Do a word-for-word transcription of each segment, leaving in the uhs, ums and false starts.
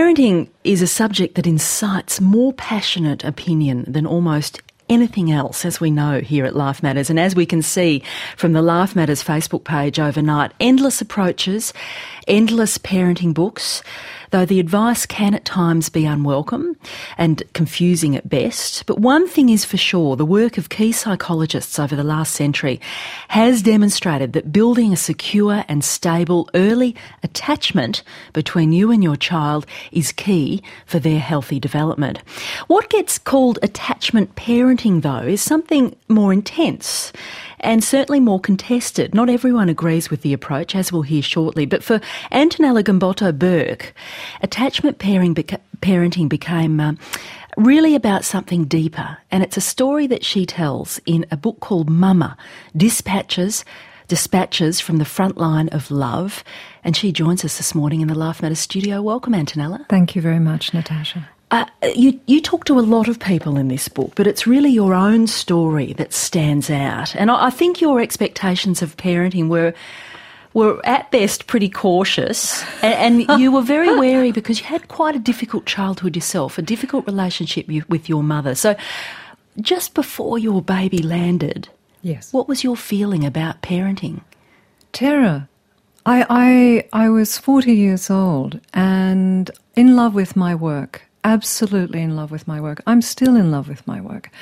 Parenting is a subject that incites more passionate opinion than almost anything else, as we know here at Life Matters. And as we can see from the Life Matters Facebook page overnight, endless approaches, endless parenting books, though the advice can at times be unwelcome and confusing at best. But one thing is for sure, the work of key psychologists over the last century has demonstrated that building a secure and stable early attachment between you and your child is key for their healthy development. What gets called attachment parenting, though, is something more intense and certainly more contested. Not everyone agrees with the approach, as we'll hear shortly. But for Antonella Gambotto-Burke, attachment pairing beca- parenting became um, really about something deeper. And it's a story that she tells in a book called Mama, Dispatches, Dispatches from the Front Line of Love. And she joins us this morning in the Life Matters studio. Welcome, Antonella. Thank you very much, Natasha. Uh, you, you talk to a lot of people in this book, but it's really your own story that stands out. And I, I think your expectations of parenting were were at best pretty cautious, and, and you were very wary because you had quite a difficult childhood yourself, a difficult relationship you, with your mother. So just before your baby landed, yes, what was your feeling about parenting? Terror. I, I, I was forty years old and in love with my work. Absolutely in love with my work. I'm still in love with my work.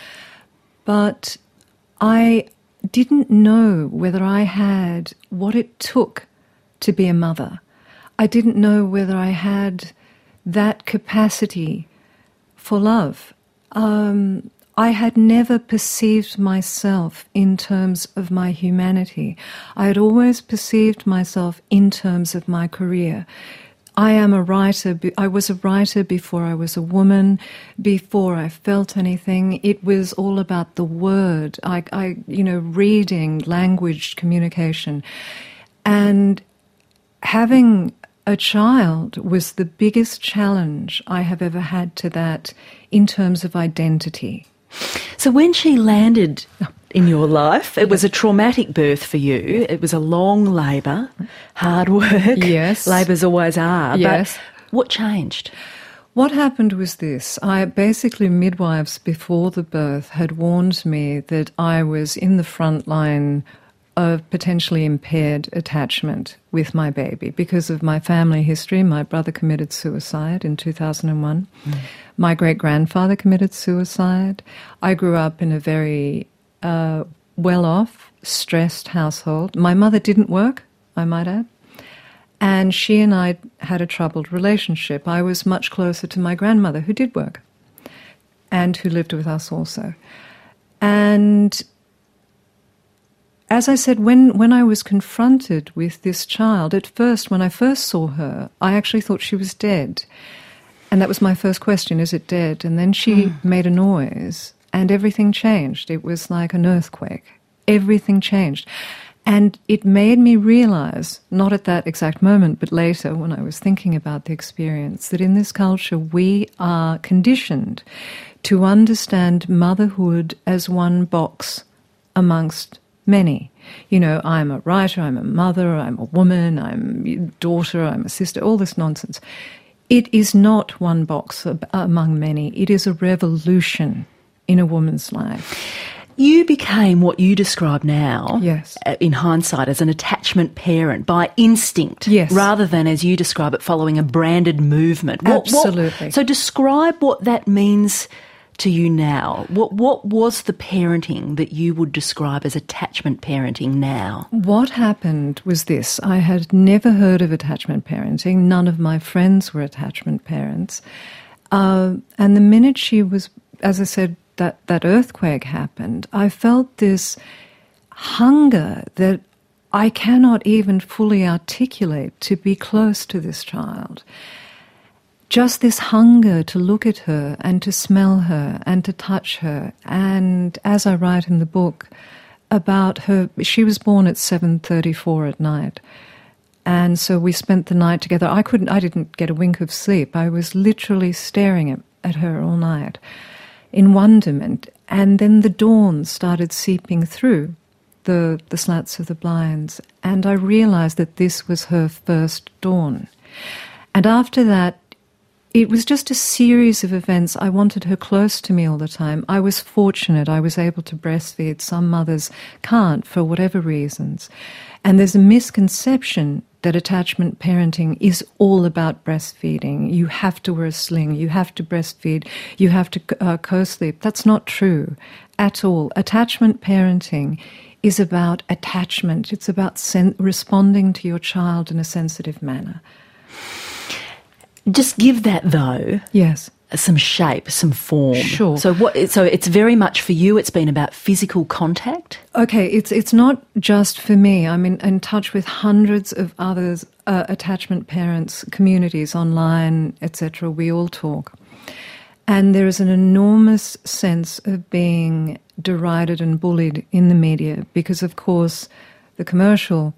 But I didn't know whether I had what it took to be a mother. I didn't know whether I had that capacity for love. Um, I had never perceived myself in terms of my humanity. I had always perceived myself in terms of my career. I am a writer. I was a writer before I was a woman, before I felt anything. It was all about the word, I, I, you know, reading, language, communication. And having a child was the biggest challenge I have ever had to that in terms of identity. So when she landed in your life, it was a traumatic birth for you. It was a long labour, hard work. Yes. Labours always are. Yes. But what changed? What happened was this. I basically, midwives before the birth had warned me that I was in the front line of potentially impaired attachment with my baby because of my family history. My brother committed suicide in two thousand one. Mm. My great-grandfather committed suicide. I grew up in a very uh, well-off, stressed household. My mother didn't work, I might add, and she and I had a troubled relationship. I was much closer to my grandmother, who did work and who lived with us also. And as I said, when, when I was confronted with this child, at first, when I first saw her, I actually thought she was dead. And that was my first question, is it dead? And then she mm. made a noise and everything changed. It was like an earthquake. Everything changed. And it made me realize, not at that exact moment, but later when I was thinking about the experience, that in this culture we are conditioned to understand motherhood as one box amongst many. You know, I'm a writer, I'm a mother, I'm a woman, I'm a daughter, I'm a sister, all this nonsense. It is not one box among many. It is a revolution in a woman's life. You became what you describe now, yes, in hindsight, as an attachment parent by instinct, yes, rather than, as you describe it, following a branded movement. What, Absolutely. What, so describe what that means to you now. What what was the parenting that you would describe as attachment parenting now? What happened was this. I had never heard of attachment parenting. None of my friends were attachment parents. Uh, and the minute she was, as I said, that, that earthquake happened, I felt this hunger that I cannot even fully articulate to be close to this child. Just this hunger to look at her and to smell her and to touch her. And as I write in the book about her, she was born at seven thirty-four at night. And so we spent the night together. I couldn't, I didn't get a wink of sleep. I was literally staring at, at her all night in wonderment. And then the dawn started seeping through the, the slats of the blinds. And I realized that this was her first dawn. And after that, it was just a series of events. I wanted her close to me all the time. I was fortunate. I was able to breastfeed. Some mothers can't for whatever reasons. And there's a misconception that attachment parenting is all about breastfeeding. You have to wear a sling. You have to breastfeed. You have to uh, co-sleep. That's not true at all. Attachment parenting is about attachment. It's about sen- responding to your child in a sensitive manner. Just give that, though, yes, some shape, some form. Sure. So what? So it's very much for you. It's been about physical contact. Okay, it's it's not just for me. I'm in, in touch with hundreds of others, uh, attachment parents, communities online, et cetera. We all talk, and there is an enormous sense of being derided and bullied in the media because, of course, the commercial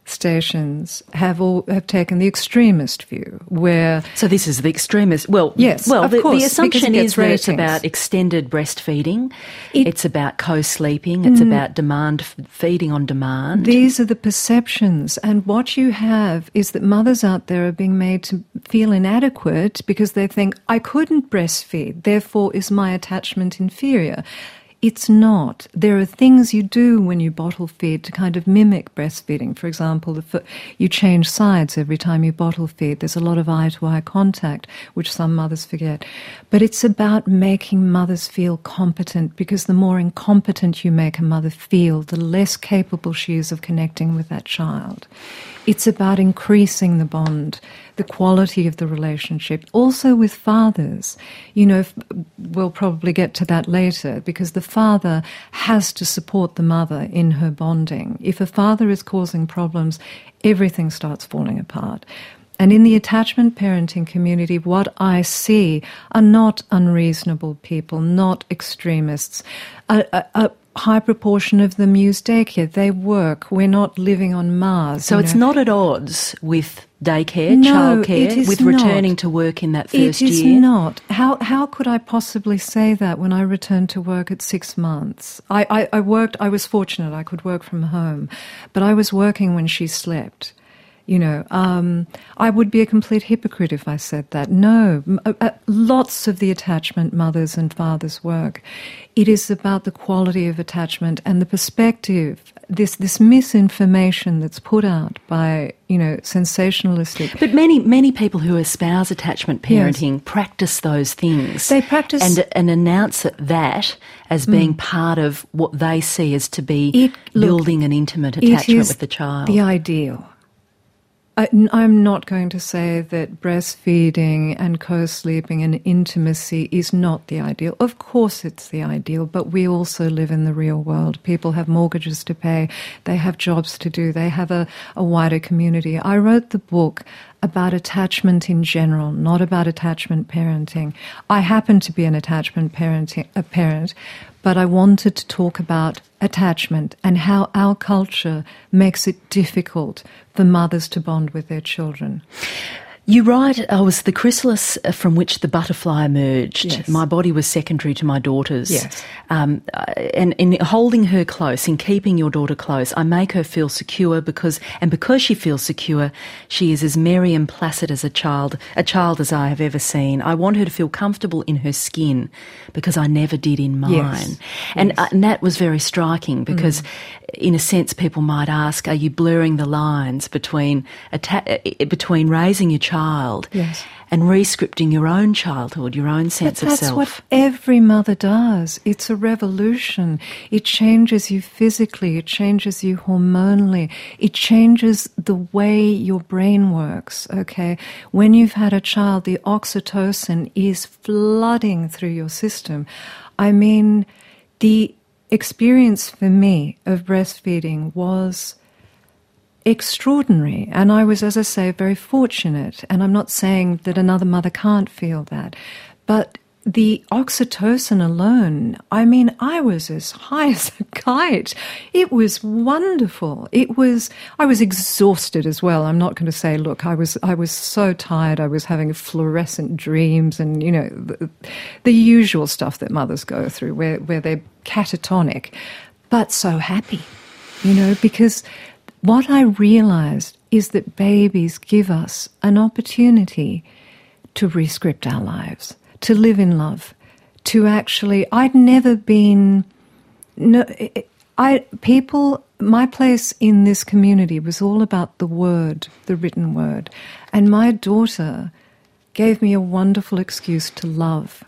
stations have all have taken the extremist view, where so this is the extremist. Well, yes, well, of the, course, the assumption it is that ratings. It's about extended breastfeeding. It, it's about co-sleeping. It's mm, about demand feeding on demand. These are the perceptions, and what you have is that mothers out there are being made to feel inadequate because they think I couldn't breastfeed, therefore is my attachment inferior. It's not. There are things you do when you bottle feed to kind of mimic breastfeeding. For example, the, you change sides every time you bottle feed. There's a lot of eye-to-eye contact, which some mothers forget. But it's about making mothers feel competent, because the more incompetent you make a mother feel, the less capable she is of connecting with that child. It's about increasing the bond, the quality of the relationship. Also with fathers, you know, we'll probably get to that later, because the father has to support the mother in her bonding. If a father is causing problems, everything starts falling apart. And in the attachment parenting community, what I see are not unreasonable people, not extremists. A, a, a high proportion of them use daycare. They work. We're not living on Mars. So it's know. not at odds with daycare, no, childcare, with returning not. to work in that first year? It is year? not. How how could I possibly say that when I returned to work at six months? I, I, I worked, I was fortunate, I could work from home, but I was working when she slept. You know, um, I would be a complete hypocrite if I said that. No, uh, uh, lots of the attachment mothers and fathers work. It is about the quality of attachment and the perspective, this this misinformation that's put out by, you know, sensationalistic. But many many people who espouse attachment parenting yes. practice those things. They practice and and announce that as being mm. part of what they see as to be it, look, building an intimate attachment with the child. The ideal. I, I'm not going to say that breastfeeding and co-sleeping and intimacy is not the ideal. Of course it's the ideal, but we also live in the real world. People have mortgages to pay. They have jobs to do. They have a, a wider community. I wrote the book about attachment in general, not about attachment parenting. I happen to be an attachment parenting, a parent, but I wanted to talk about attachment and how our culture makes it difficult for mothers to bond with their children. You write, I was the chrysalis from which the butterfly emerged. Yes. My body was secondary to my daughter's. Yes. Um, and in holding her close, in keeping your daughter close, I make her feel secure because, and because she feels secure, she is as merry and placid as a child, a child as I have ever seen. I want her to feel comfortable in her skin because I never did in mine. Yes. And, yes. uh, and that was very striking because, mm. in a sense, people might ask, are you blurring the lines between atta- between raising your child yes. and re-scripting your own childhood, your own sense but of that's self? That's what every mother does. It's a revolution. It changes you physically. It changes you hormonally. It changes the way your brain works, okay? When you've had a child, the oxytocin is flooding through your system. I mean, the experience for me of breastfeeding was extraordinary, and I was, as I say, very fortunate, and I'm not saying that another mother can't feel that, but the oxytocin alone, I mean, I was as high as a kite. It was wonderful. It was, I was exhausted as well. I'm not going to say, look, I was I was so tired. I was having fluorescent dreams and, you know, the, the usual stuff that mothers go through where, where they're catatonic, but so happy, you know, because what I realized is that babies give us an opportunity to re-script our lives, to live in love, to actually... I'd never been... No, I people... My place in this community was all about the word, the written word. And my daughter gave me a wonderful excuse to love.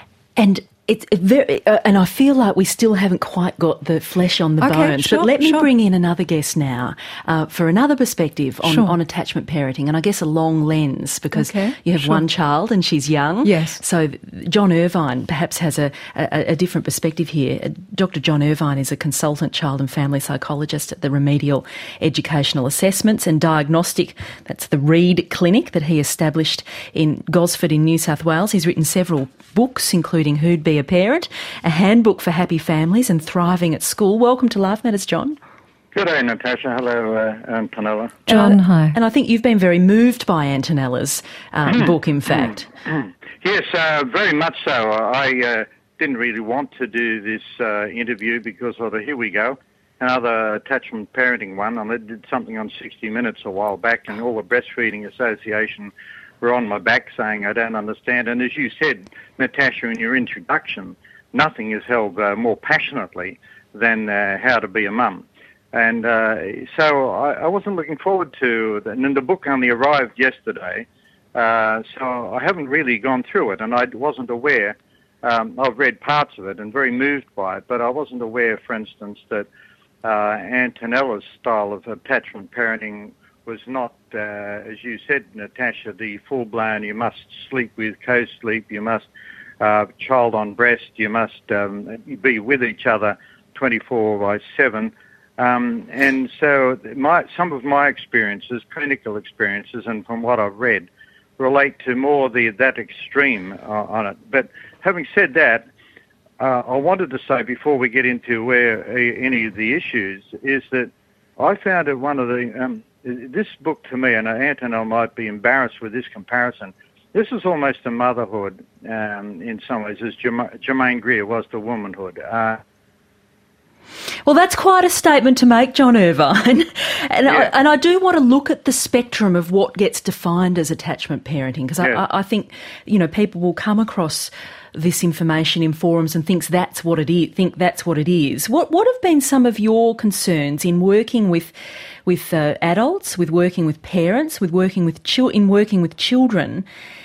And it's very, uh, and I feel like we still haven't quite got the flesh on the okay, bones. Sure, but let me sure. bring in another guest now uh, for another perspective on, Sure. on attachment parenting, and I guess a long lens, because Okay, you have sure. one child and she's young. Yes. So John Irvine perhaps has a, a, a different perspective here. Doctor John Irvine is a consultant child and family psychologist at the Remedial Educational Assessments and Diagnostic, that's the READ Clinic that he established in Gosford in New South Wales. He's written several books, including Who'd Be a Parent, a handbook for happy families and thriving at school. Welcome to Life Matters, John. Good day, Natasha. Hello, uh, Antonella. John, Uh, hi. And I think you've been very moved by Antonella's um, book, in fact. Yes, uh, very much so. I uh, didn't really want to do this uh, interview because of the, here we go, another attachment parenting one. I did something on sixty minutes a while back, and all the Breastfeeding Association were on my back saying, I don't understand. And as you said, Natasha, in your introduction, nothing is held uh, more passionately than uh, how to be a mum. And uh, so I, I wasn't looking forward to, and then the book only arrived yesterday, uh, so I haven't really gone through it, and I wasn't aware. Um, I've read parts of it and very moved by it, but I wasn't aware, for instance, that uh, Antonella's style of attachment parenting was not, uh, as you said, Natasha, the full-blown, you must sleep with co-sleep, you must uh, child on breast, you must um, be with each other twenty-four by seven. Um, and so my, some of my experiences, clinical experiences, and from what I've read, relate to more the that extreme uh, on it. But having said that, uh, I wanted to say before we get into where uh, any of the issues is that I found it one of the... Um, this book to me, and Antonella might be embarrassed with this comparison, this is almost a motherhood um, in some ways, as Germaine Greer was to womanhood. Uh, Well, that's quite a statement to make, John Irvine. and, Yeah. I, and I do want to look at the spectrum of what gets defined as attachment parenting, because Yeah. I, I think, you know, people will come across this information in forums and thinks that's what it is. Think that's what it is. What what have been some of your concerns in working with with uh, adults, with working with parents, with working with chil- in working with children,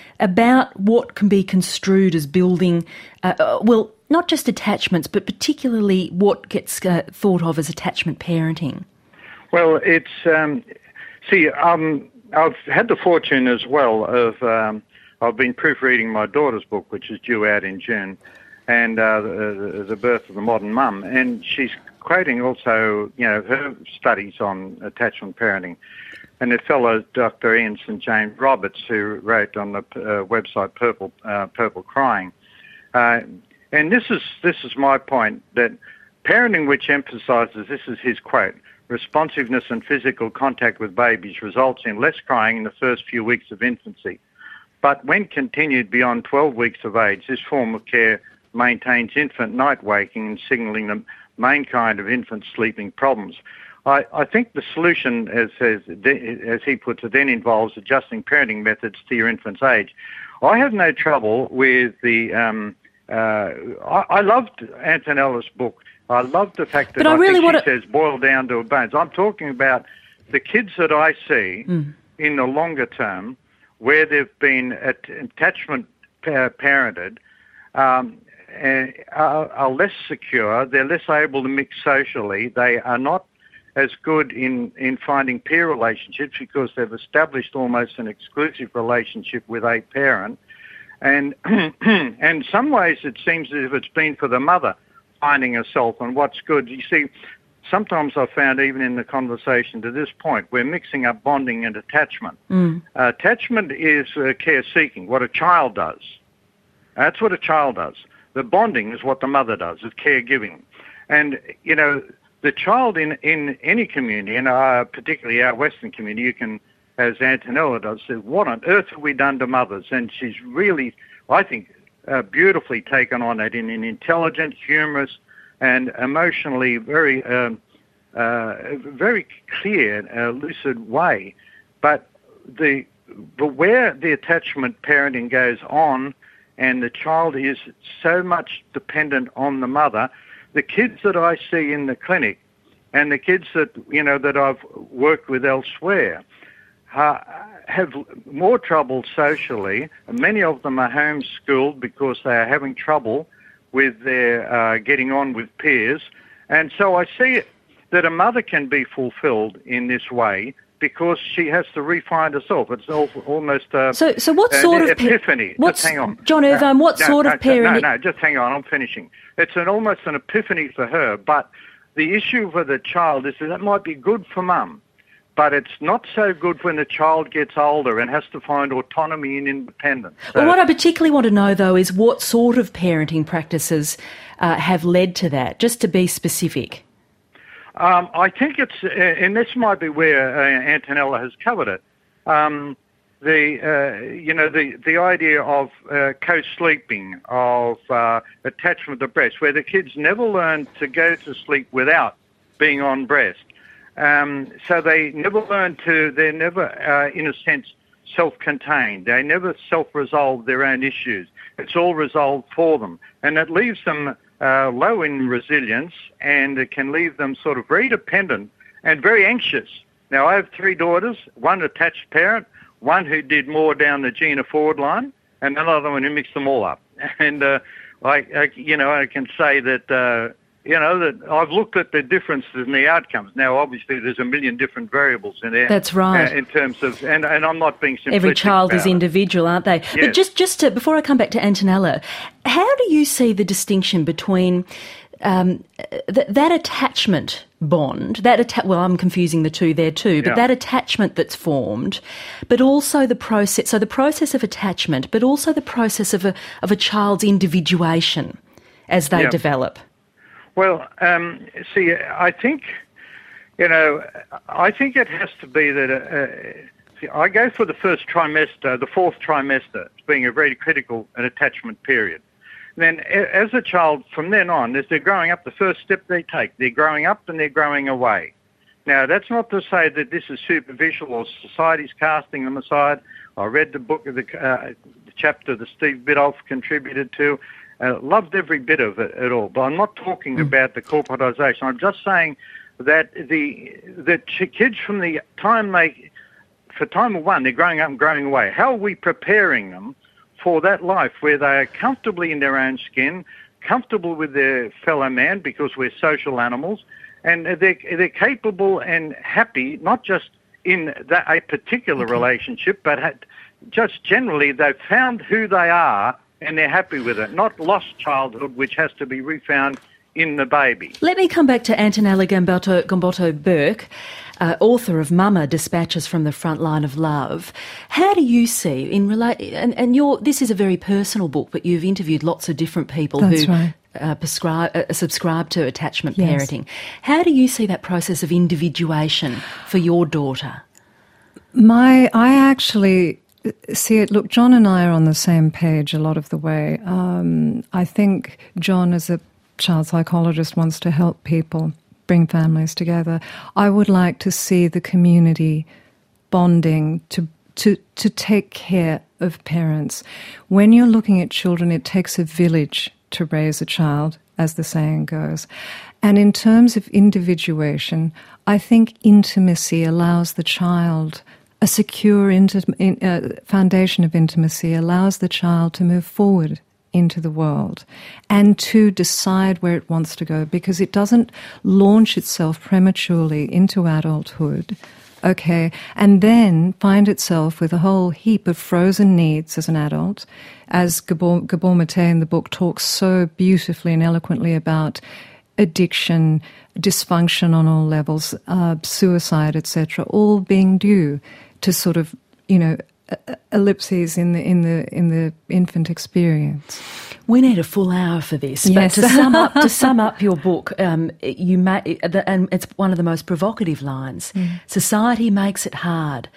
about what can be construed as building, uh, uh, well, not just attachments, but particularly what gets uh, thought of as attachment parenting? Well, it's, um, see, um, I've had the fortune as well of, um, I've been proofreading my daughter's book, which is due out in June, and uh, the, the Birth of the Modern Mum, and she's quoting also, you know, her studies on attachment parenting. And a fellow, Doctor Ian Saint James Roberts, who wrote on the uh, website Purple uh, Purple Crying. Uh, and this is this is my point, that parenting which emphasises, this is his quote, responsiveness and physical contact with babies results in less crying in the first few weeks of infancy. But when continued beyond twelve weeks of age, this form of care maintains infant night waking and signalling the main kind of infant sleeping problems. I, I think the solution, as, as as he puts it, then involves adjusting parenting methods to your infant's age. I have no trouble with the... Um, uh, I, I loved Antonella's book. I loved the fact that But I I, really think she wanna- says boil down to a bones. I'm talking about the kids that I see Mm. in the longer term where they've been at, attachment pa- parented, um, uh, are, are less secure. They're less able to mix socially. They are not as good in, in finding peer relationships because they've established almost an exclusive relationship with a parent. And and in some ways it seems as if it's been for the mother finding herself and what's good. You see, sometimes I've found even in the conversation to this point, we're mixing up bonding and attachment. Mm. Uh, attachment is uh, care-seeking, what a child does. That's what a child does. The bonding is what the mother does, is caregiving. And, you know, the child in, in any community, and uh, particularly our Western community, you can, as Antonella does, say, what on earth have we done to mothers? And she's really, I think, uh, beautifully taken on it in an intelligent, humorous, and emotionally very, um, uh, very clear, uh, lucid way. But the but where the attachment parenting goes on and the child is so much dependent on the mother, the kids that I see in the clinic and the kids that, you know, that I've worked with elsewhere uh, have more trouble socially. Many of them are homeschooled because they are having trouble with their uh, getting on with peers. And so I see that a mother can be fulfilled in this way because she has to refine herself. It's al- almost a, so. So what an sort of epiphany? What's, just hang on, John Irvine. What no, sort no, of parenting? No, no, just hang on. I'm finishing. It's an almost an epiphany for her. But the issue for the child is that that might be good for mum, but it's not so good when the child gets older and has to find autonomy and independence. So, well, what I particularly want to know, though, is what sort of parenting practices uh, have led to that, just to be specific. Um, I think it's, uh, and this might be where uh, Antonella has covered it, um, the, uh, you know, the, the idea of uh, co-sleeping, of uh, attachment to breast, where the kids never learn to go to sleep without being on breast. Um, so they never learn to, they're never, uh, in a sense, self-contained. They never self-resolve their own issues. It's all resolved for them. And it leaves them uh, low in resilience, and it can leave them sort of very dependent and very anxious. Now, I have three daughters, one attached parent, one who did more down the Gina Ford line, and another one who mixed them all up. And, uh, I, I, you know, I can say that... Uh, You know, that I've looked at the differences in the outcomes. Now, obviously, there's a million different variables in there. That's right. Uh, in terms of, and, and I'm not being simplistic. Every child about is it. individual, aren't they? Yes. But just, just to, before I come back to Antonella, how do you see the distinction between um, th- that attachment bond, that atta- well, I'm confusing the two there too, but Yeah. that attachment that's formed, but also the process, so the process of attachment, but also the process of a, of a child's individuation as they Yeah. develop? Well, um, see, I think, you know, I think it has to be that, uh, see, I go for the first trimester, the fourth trimester, as being a very critical and attachment period. Then as a child, from then on, as they're growing up, the first step they take, they're growing up and they're growing away. Now, that's not to say that this is superficial or society's casting them aside. I read the book of the, uh, the chapter that Steve Biddulph contributed to. Uh, loved every bit of it at all, but I'm not talking mm. about the corporatisation. I'm just saying that the the kids from the time they, for time of one, they're growing up and growing away. How are we preparing them for that life where they are comfortably in their own skin, comfortable with their fellow man because we're social animals, and they're they're capable and happy not just in that a particular okay. relationship, but ha- just generally they've found who they are. And they're happy with it, not lost childhood, which has to be refound in the baby. Let me come back to Antonella Gambotto, Gambotto Burke, uh, author of Mama, Dispatches from the Front Line of Love. How do you see, in relate, and, and you're, this is a very personal book, but you've interviewed lots of different people That's who right. uh, prescribe, uh, subscribe to attachment yes. parenting. How do you see that process of individuation for your daughter? My, I actually... See it, look, John and I are on the same page a lot of the way. Um, I think John, as a child psychologist, wants to help people bring families together. I would like to see the community bonding to to to take care of parents. When you're looking at children, it takes a village to raise a child, as the saying goes. And in terms of individuation, I think intimacy allows the child... A secure inti- in, uh, foundation of intimacy allows the child to move forward into the world and to decide where it wants to go, because it doesn't launch itself prematurely into adulthood, okay, and then find itself with a whole heap of frozen needs as an adult, as Gabor, Gabor Mate in the book talks so beautifully and eloquently about addiction, dysfunction on all levels, uh, suicide, et cetera, all being due to sort of, you know, ellipses in the in the in the infant experience. We need a full hour for this. Yes. But to sum up, to sum up your book, um, you may, and it's one of the most provocative lines. Mm. Society makes it hard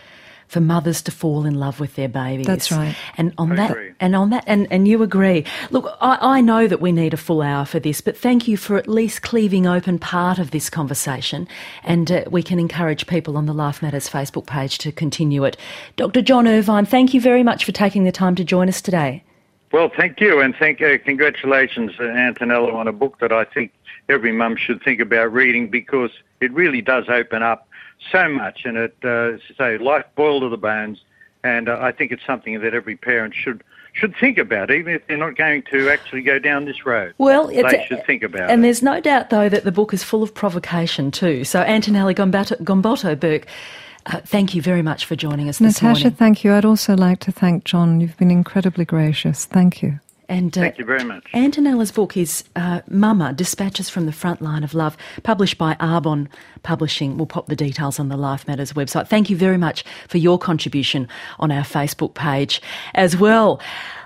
for mothers to fall in love with their babies. That's right. And on I that, agree. and on that, and, and you agree. Look, I, I know that we need a full hour for this, but thank you for at least cleaving open part of this conversation, and uh, we can encourage people on the Life Matters Facebook page to continue it. Doctor John Irvine, thank you very much for taking the time to join us today. Well, thank you, and thank uh, congratulations, uh, Antonella, on a book that I think every mum should think about reading, because it really does open up so much, and it, uh, as I say, life boiled to the bones, and uh, I think it's something that every parent should should think about, even if they're not going to actually go down this road. Well, it's, they should think about and it. And there's no doubt, though, that the book is full of provocation too. So, Antonella Gombato, Gombato Burke, uh, thank you very much for joining us this Natasha, morning. thank you. I'd also like to thank John. You've been incredibly gracious. Thank you. And, uh, Thank you very much. Antonella's book is uh, Mama, Dispatches from the Front Line of Love, published by Arbonne Publishing. We'll pop the details on the Life Matters website. Thank you very much for your contribution on our Facebook page as well.